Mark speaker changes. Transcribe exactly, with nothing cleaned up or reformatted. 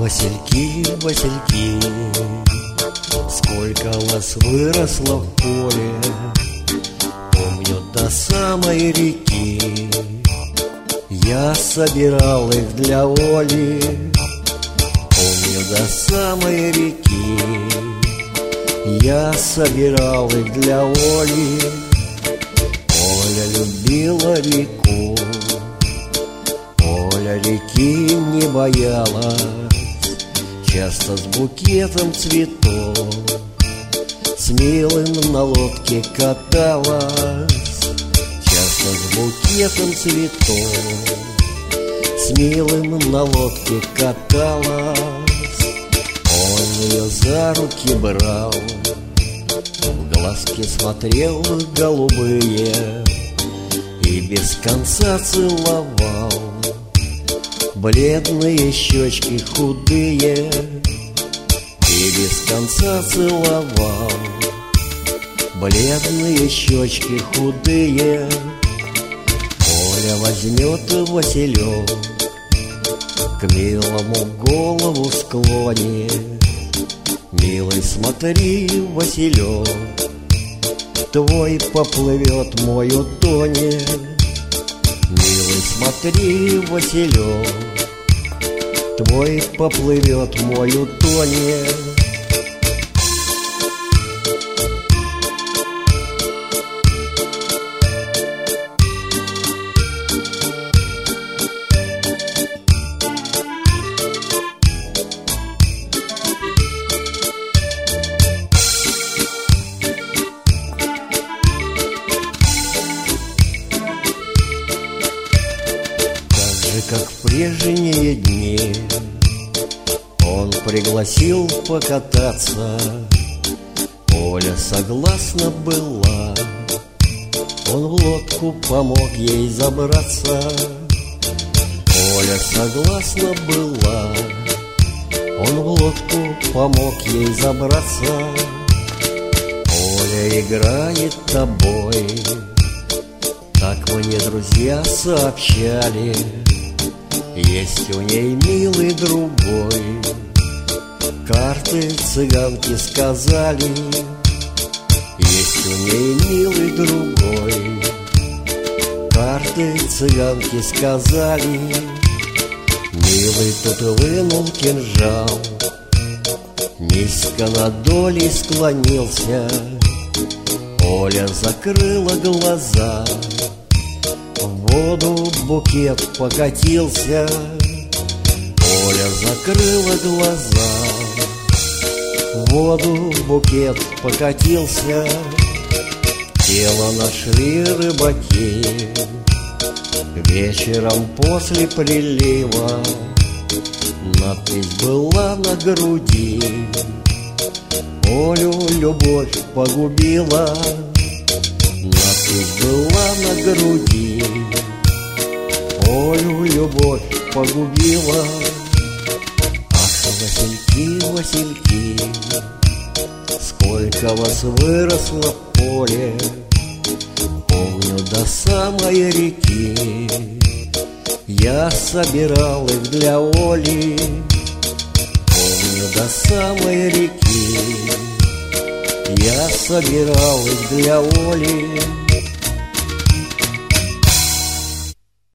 Speaker 1: Васильки, васильки, сколько вас выросло в поле. Помню, до самой реки я собирал их для Оли. Помню, до самой реки я собирал их для Оли. Оля любила реку, Оля реки не боялась, часто с букетом цветов, с милым на лодке каталась. Часто с букетом цветов, с милым на лодке каталась. Он ее за руки брал, в глазки смотрел голубые и без конца целовал бледные щечки худые, и без конца целовал бледные щечки худые. Оля возьмет василек, к милому голову склонит. Милый, смотри, василек, твой поплывет, мой утонет. Милый, смотри, василек, твой поплывет, мой утонет. Как в прежние дни он пригласил покататься, Оля согласна была, он в лодку помог ей забраться. Оля согласна была, он в лодку помог ей забраться. Оля играет тобой, так мне друзья сообщали. Есть у ней милый другой, карты цыганки сказали. Есть у ней милый другой, карты цыганки сказали. Милый тут вынул кинжал, низко над долей склонился. Оля закрыла глаза, в воду букет покатился. Оля закрыла глаза, в воду букет покатился. Тело нашли рыбаки вечером после прилива. Надпись была на груди: Олю любовь погубила. Надпись была на груди: Олю любовь погубила. Ах, васильки, васильки, сколько вас выросло в поле. Помню, до самой реки я собирал их для Оли. Помню, до самой реки я собирал их для Оли.